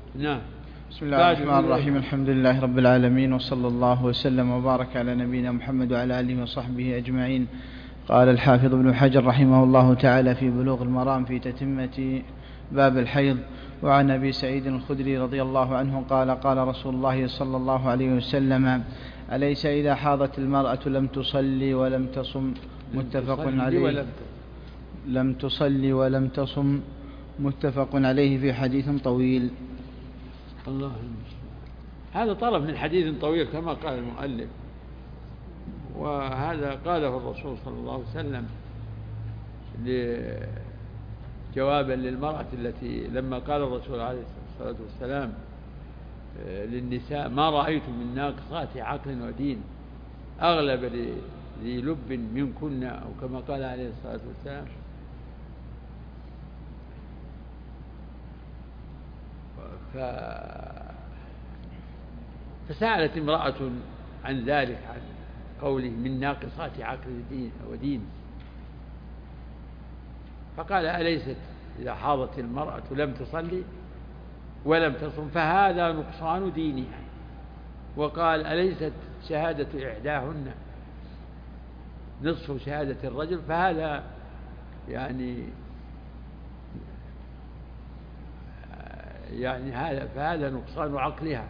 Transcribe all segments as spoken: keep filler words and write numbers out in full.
نعم. بسم الله الرحمن الرحيم. الحمد لله رب العالمين، وصلى الله وسلم وبارك على نبينا محمد وعلى آله وصحبه أجمعين. قال الحافظ ابن حجر رحمه الله تعالى في بلوغ المرام في تتمة باب الحيض: وعن أبي سعيد الخدري رضي الله عنه قال: قال رسول الله صلى الله عليه وسلم: أليس إذا حاضت المرأة لم تصلي ولم تصم متفق عليه لم تصلي ولم تصم متفق عليه في حديث طويل. الله هذا طرف من حديث طويل كما قال المؤلف، وهذا قاله الرسول صلى الله عليه وسلم جوابا للمرأة التي لما قال الرسول عليه الصلاة والسلام للنساء: ما رأيت من ناقصات عقل ودين أغلب ذي لب منكن، أو كما قال عليه الصلاة والسلام. ف... فسألت امرأة عن ذلك، عن قوله من ناقصات عقل ودين، فقال: أليست إذا حاضت المرأة لم تصلي ولم تصم فهذا نقصان دينها. وقال: أليست شهادة إحداهن نصف شهادة الرجل فهذا يعني يعني هذا فهذا نقصان عقلها.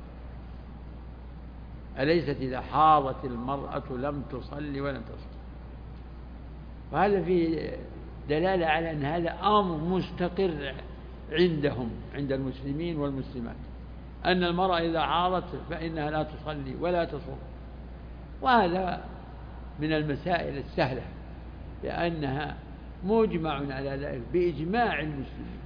أليست إذا حاضت المرأة لم تصلي ولم تصم. وهذا فيه دلالة على أن هذا أمر مستقر عندهم، عند المسلمين والمسلمات، أن المرأة إذا حاضت فإنها لا تصلي ولا تصوم. وهذا من المسائل السهلة، لأنها مجمع على ذلك بإجماع المسلمين.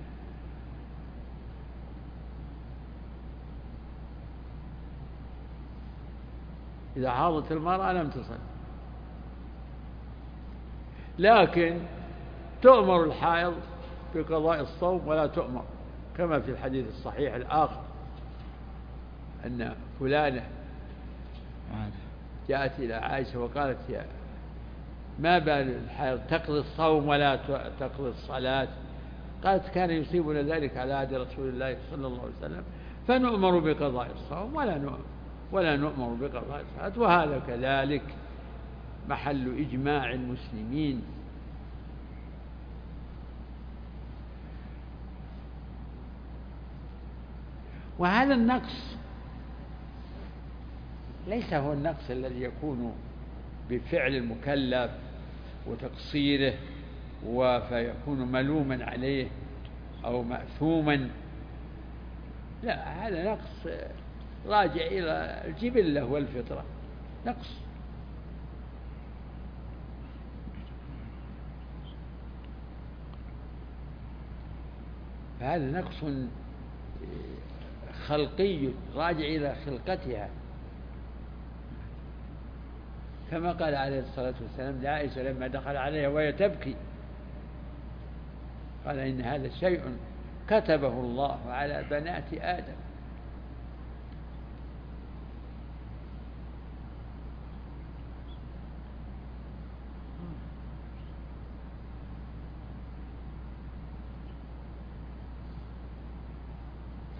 إذا حاضت المرأة لم تصل، لكن تؤمر الحائض بقضاء الصوم ولا تؤمر، كما في الحديث الصحيح الآخر أن فلانة جاءت إلى عائشة وقالت: يا ما بال الحائض تقضي الصوم ولا تقضي الصلاة؟ قالت: كان يصيبنا ذلك على عهد رسول الله صلى الله عليه وسلم، فنؤمر بقضاء الصوم ولا نؤمر ولا نؤمر بقضاء الصلاة. وهذا كذلك محل إجماع المسلمين. وهذا النقص ليس هو النقص الذي يكون بفعل المكلف وتقصيره وفيكون ملوما عليه أو مأثوما، لا، هذا نقص راجع إلى الجبلة والفطرة، نقص. فهذا نقص خلقي راجع إلى خلقتها، كما قال عليه الصلاة والسلام لعائشة لما دخل عليها وهي تبكي، قال: إن هذا شيء كتبه الله على بنات آدم. ف...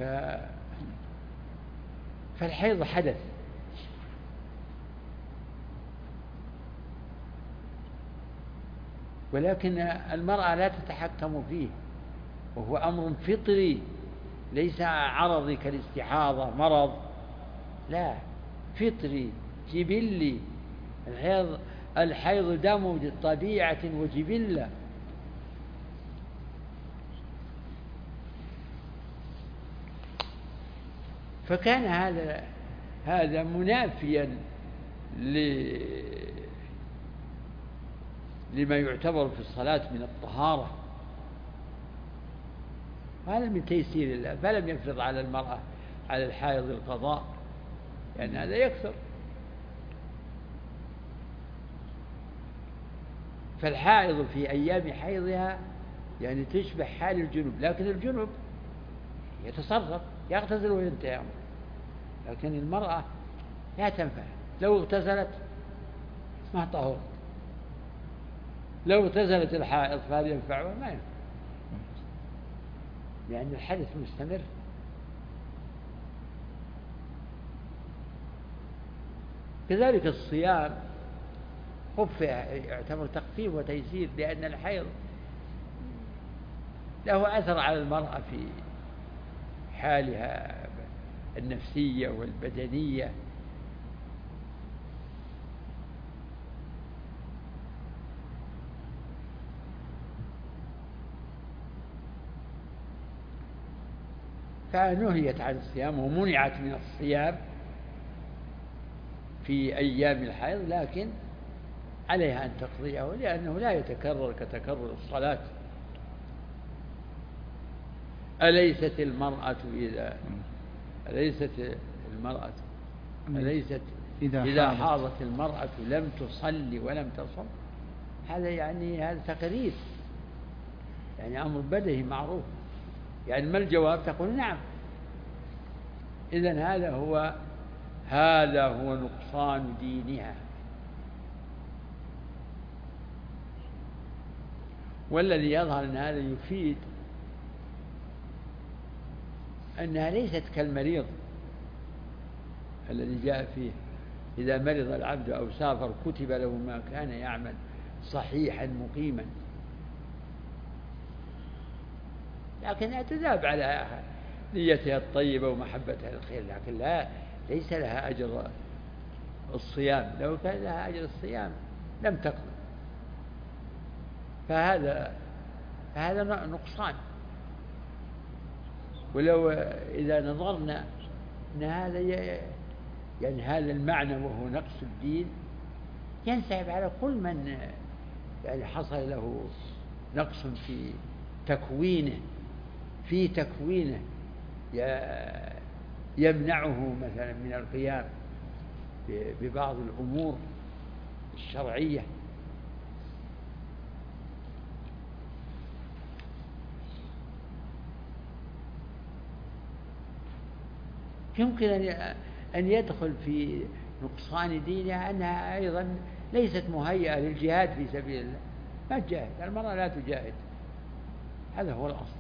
فالحيض حدث، ولكن المرأة لا تتحكم فيه، وهو أمر فطري ليس عرضي كالاستحاضة مرض، لا، فطري جبلي. الحيض الحيض دم طبيعة وجبلة. فكان هذا هذا منافيا لما يعتبر في الصلاة من الطهارة. هذا من تيسير الله، فلم يفرض على المرأة على الحائض القضاء، لأن يعني هذا يكثر. فالحائض في أيام حيضها يعني تشبه حال الجنوب، لكن الجنوب يتصرف يغتسل وينتهي، لكن المرأة لا تنفع. لو اغتسلت ما طهرت، لو اغتسلت الحائض فهل ينفعها؟ ما ينفع، لأن الحدث مستمر. كذلك الصيام خف يعتبر تخفيف وتيسير، لأن الحيض له أثر على المرأة في حالها النفسية والبدنية. فنهيت عن الصيام ومنعت من الصيام في أيام الحيض، لكن عليها أن تقضيه لأنه لا يتكرر كتكرر الصلاة. أليست المرأة إذا أليست المرأة أليست إذا, إذا حاضت المرأة لم تصلي ولم تصم؟ هذا يعني هذا تقرير، يعني أمر بديهي معروف. يعني ما الجواب؟ تقول نعم. إذن هذا هو هذا هو نقصان دينها. والذي يظهر أن هذا يفيد أنها ليست كالمريض الذي جاء فيه إذا مرض العبد أو سافر كتب له ما كان يعمل صحيحا مقيما، لكن تذاب على نيتها الطيبة ومحبتها للخير، لكن لا ليس لها أجر الصيام. لو كان لها أجر الصيام لم تقضي. فهذا فهذا نقصان. ولو إذا نظرنا أن هذا يعني هذا المعنى وهو نقص الدين ينسحب على كل من يعني حصل له نقص في تكوينه في تكوينه يمنعه مثلا من القيام ببعض الأمور الشرعية. يمكن أن يدخل في نقصان دينها أنها أيضا ليست مهيئة للجهاد في سبيل الله. ما تجاهد، المرأة لا تجاهد، هذا هو الأصل.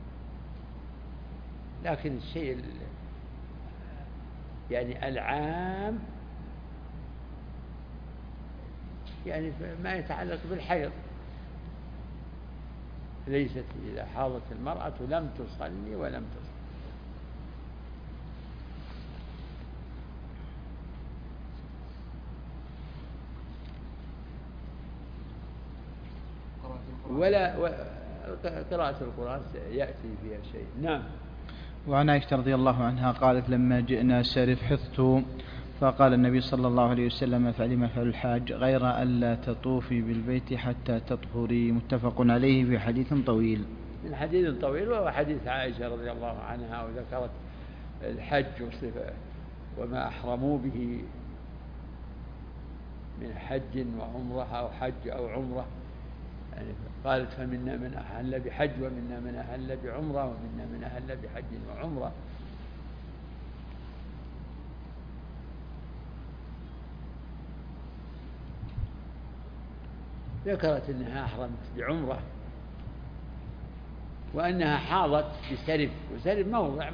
لكن الشيء يعني العام يعني ما يتعلق بالحيض، ليست إذا حاضت المرأة لم تصلي ولم تصلي. ولا قراءة القرآن يأتي فيها شيء. نعم. وعن عائشة رضي الله عنها قالت لما جئنا سارف حثت فقال النبي صلى الله عليه وسلم افعلي ما فعل الحاج غير ألا تطوفي بالبيت حتى تطهري. متفق عليه في حديث طويل. من حديث طويل وهو حديث عائشة رضي الله عنها، وذكرت الحج وصفة وما أحرموا به من حج وعمرة أو حج أو عمرة. يعني قالت فمنا من أهل بحج ومنا من أهل بعمرة ومنا من أهل بحج وعمرة. ذكرت أنها أحرمت بعمرة وأنها حاضت بسرف، وسرف موضع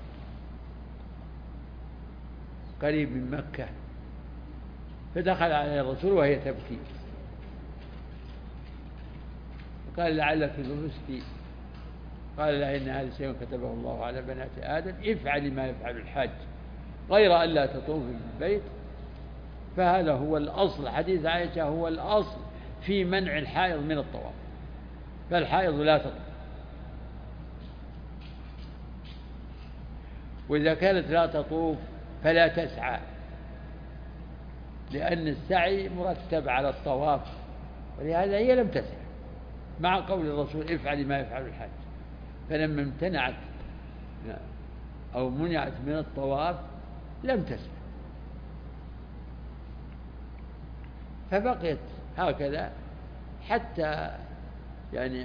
قريب من مكة، فدخل عليه الرسول وهي تبكي، قال لعلك لبستي، قال لا إن هذا شيء كتبه الله على بنات آدم افعلي ما يفعل الحاج غير أن لا تطوفي بالبيت. فهذا هو الأصل. حديث عائشة هو الأصل في منع الحائض من الطواف، فالحائض لا تطوف. وإذا كانت لا تطوف فلا تسعى، لأن السعي مرتب على الطواف، ولهذا هي لم تسعى مع قول الرسول افعلي ما يفعل الحاج. فلما امتنعت أو منعت من الطواف لم تسعى، فبقيت هكذا حتى يعني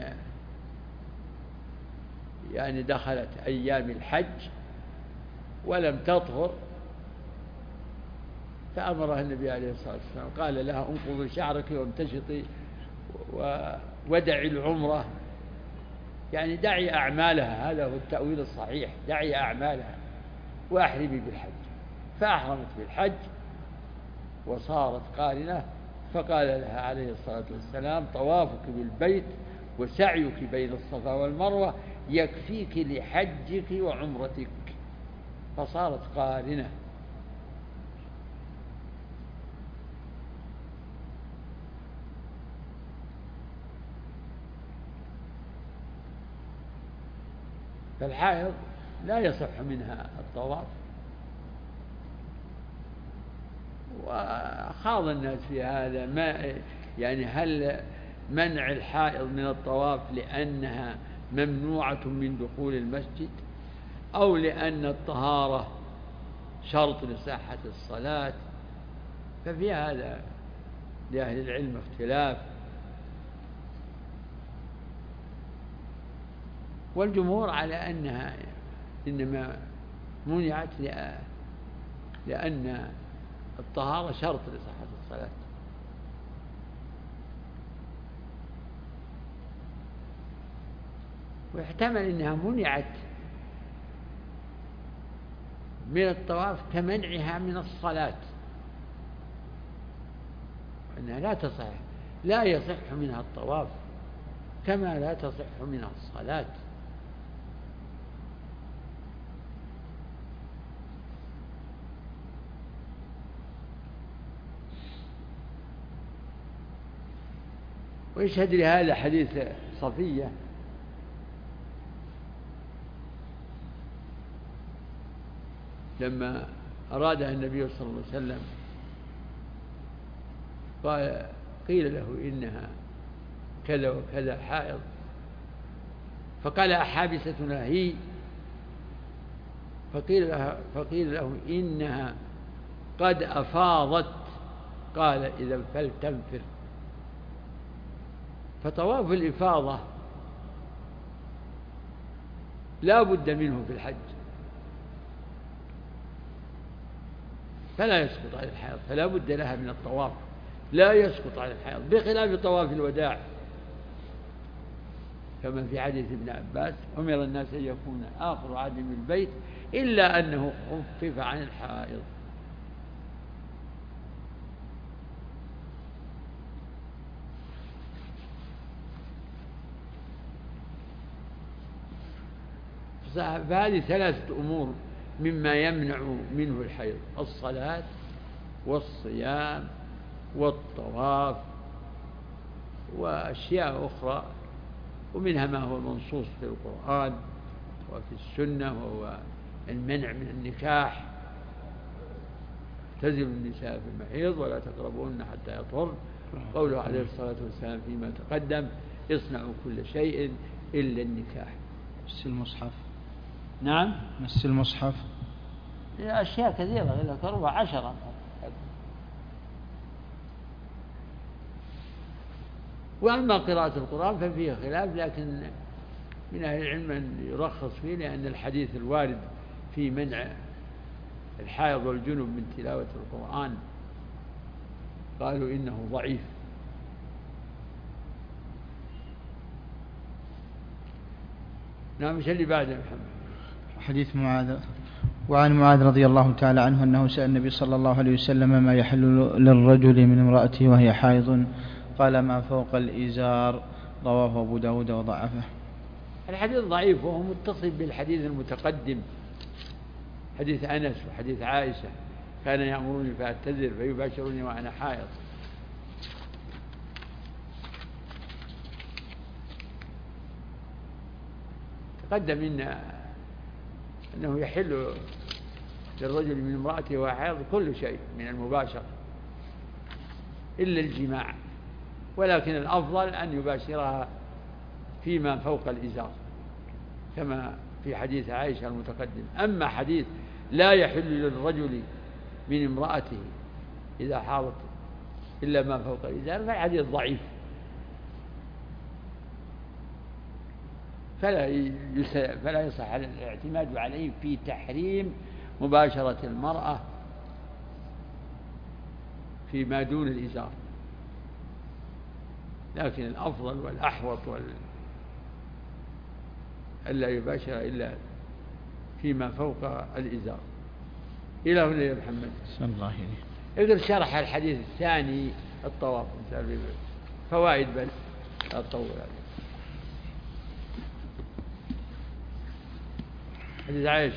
يعني دخلت أيام الحج ولم تطهر، فأمرها النبي عليه الصلاة والسلام قال لها انقضي شعرك وامتشطي ودعي العمرة، يعني دعي أعمالها. هذا هو التأويل الصحيح، دعي أعمالها وأحرمي بالحج. فأحرمت بالحج وصارت قارنة، فقال لها عليه الصلاة والسلام: طوافك بالبيت وسعيك بين الصفا والمروة يكفيك لحجك وعمرتك، فصارت قارنة. فالحائض لا يصح منها الطواف، وخاض الناس في هذا، ما يعني هل منع الحائض من الطواف لأنها ممنوعة من دخول المسجد، أو لأن الطهارة شرط لصحة الصلاة؟ ففي هذا لأهل العلم اختلاف، والجمهور على أنها إنما منعت لأن الطهارة شرط لصحة الصلاة. ويحتمل أنها منعت من الطواف كمنعها من الصلاة، وأنها لا تصح، لا يصح منها الطواف كما لا تصح منها الصلاة. ويشهد لهذا حديث صفية لما أرادها النبي صلى الله عليه وسلم، قال قيل له إنها كذا وكذا حائض، فقال: أحابستنا هي؟ فقيل له, فقيل له إنها قد أفاضت، قال: إذا فلتنفر. فطواف الإفاضة لا بد منه في الحج، فلا يسقط عن الحائض، فلا بد لها من الطواف، لا يسقط عن الحائض، بخلاف طواف الوداع، كما في حديث ابن عباس: أمر الناس أن يكون آخر عهدهم بالبيت إلا أنه خفف عن الحائض. فهذه ثلاثة أمور مما يمنع منه الحيض: الصلاة والصيام والطواف، وأشياء أخرى، ومنها ما هو منصوص في القرآن وفي السنة، وهو المنع من النكاح: اعتزلوا النساء في المحيض ولا تقربوهن حتى يطهرن، قوله عليه الصلاة والسلام فيما تقدم: اصنعوا كل شيء إلا النكاح. مس المصحف. نعم، مس المصحف. أشياء كثيرة، إلا كربة عشرة. وأما قراءة القرآن ففيه خلاف، لكن من أهل العلم من يرخص فيه، لأن الحديث الوارد في منع الحائض والجنب من تلاوة القرآن قالوا إنه ضعيف. نعم. مش اللي بعده محمد؟ حديث معاذ. وعن معاذ رضي الله تعالى عنه أنه سأل النبي صلى الله عليه وسلم ما يحل للرجل من امرأته وهي حائض، قال: ما فوق الإزار. رواه أبو داود وضعفه. الحديث ضعيف، وهو متصل بالحديث المتقدم، حديث أنس وحديث عائشة: كان يأمرني فأعتذر فيباشرني وأنا حائض. تقدم إن أنه يحل للرجل من امرأته وهو حائض كل شيء من المباشرة إلا الجماع، ولكن الأفضل أن يباشرها فيما فوق الإزار كما في حديث عائشة المتقدم. أما حديث لا يحل للرجل من امرأته إذا حاضت إلا ما فوق الإزار فالحديث ضعيف، فلا فلا يصح الاعتماد عليه في تحريم مباشرة المرأة فيما دون الإزار، لكن الأفضل والأحوط وال... ألا يباشر إلا فيما فوق الإزار. إلى هنا يا محمد. صلى الله عليه. اقرأ شرح الحديث الثاني الطواف فوائد بس لا تطول عليه. حديث عائشة.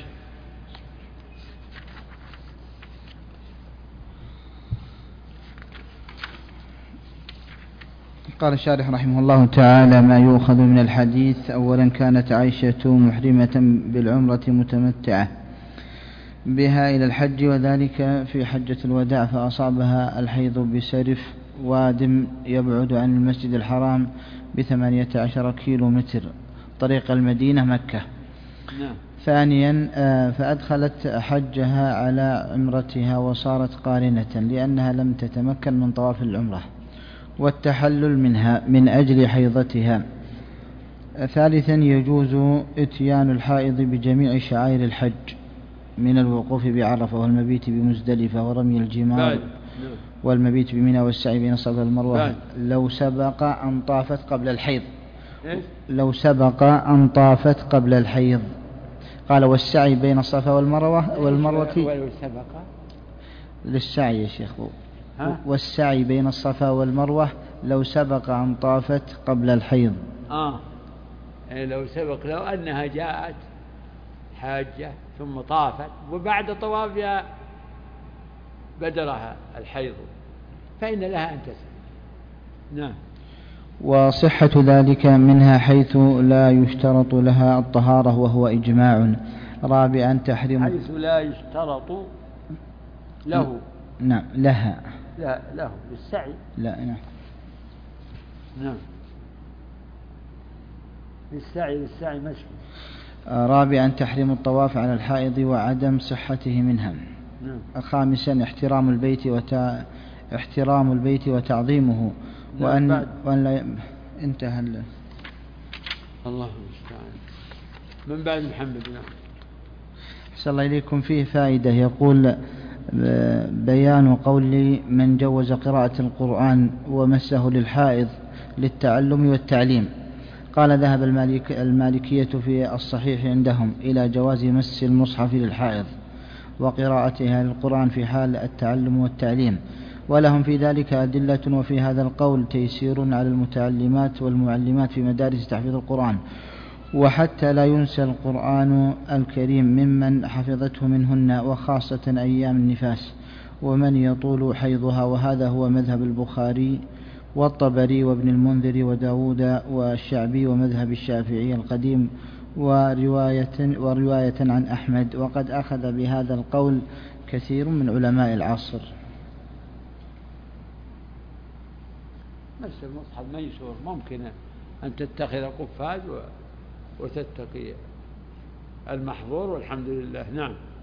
قال الشارح رحمه الله تعالى: ما يؤخذ من الحديث. أولا، كانت عائشة محرمة بالعمرة متمتعة بها إلى الحج، وذلك في حجة الوداع، فأصابها الحيض بسرف واد يبعد عن المسجد الحرام بثمانية عشر كيلو متر طريق المدينة مكة. نعم. ثانيا، فأدخلت حجها على عمرتها وصارت قارنة لأنها لم تتمكن من طواف العمرة والتحلل منها من أجل حيضتها. ثالثا، يجوز إتيان الحائض بجميع شعائر الحج من الوقوف بعرفة والمبيت بمزدلفة ورمي الجمار والمبيت بمنى والسعي بين الصفا والمروة لو سبق أن طافت قبل الحيض. لو سبق أن طافت قبل الحيض. قال: والسعي بين الصفا والمروة والمروة ولو سبق للسعي يا شيخ. ها؟ والسعي بين الصفا والمروة لو سبق أن طافت قبل الحيض. آه يعني لو سبق، لو أنها جاءت حاجة ثم طافت وبعد طوافها بدرها الحيض فإن لها أن تسعى. نعم. وصحة ذلك منها حيث لا يشترط لها الطهارة وهو إجماع. رابعا، تحريم حيث لا يشترط له. نعم لها. لا له للسعي. لا نعم. نعم للسعي للسعي مشي. رابعا، تحريم الطواف على الحائض وعدم صحته منها. نعم. خامسا، احترام البيت وت... احترام البيت وتعظيمه. وأن, وأن لا انتهى ال... الله المستعان. من بعد محمد. نعم. أحسن الله إليكم. فيه فائدة. يقول: بيان قول من جوز قراءة القرآن ومسه للحائض للتعلم والتعليم. قال: ذهب المالك المالكية في الصحيح عندهم إلى جواز مس المصحف للحائض وقراءتها للقرآن في حال التعلم والتعليم، ولهم في ذلك أدلة. وفي هذا القول تيسير على المتعلمات والمعلمات في مدارس تحفيظ القرآن، وحتى لا ينسى القرآن الكريم ممن حفظته منهن، وخاصة أيام النفاس ومن يطول حيضها. وهذا هو مذهب البخاري والطبري وابن المنذر وداود والشعبي ومذهب الشافعي القديم ورواية, ورواية عن أحمد. وقد أخذ بهذا القول كثير من علماء العصر. مس المصحف ميسور، ممكن أن تتخذ قفاز وتتقي المحظور والحمد لله. نعم.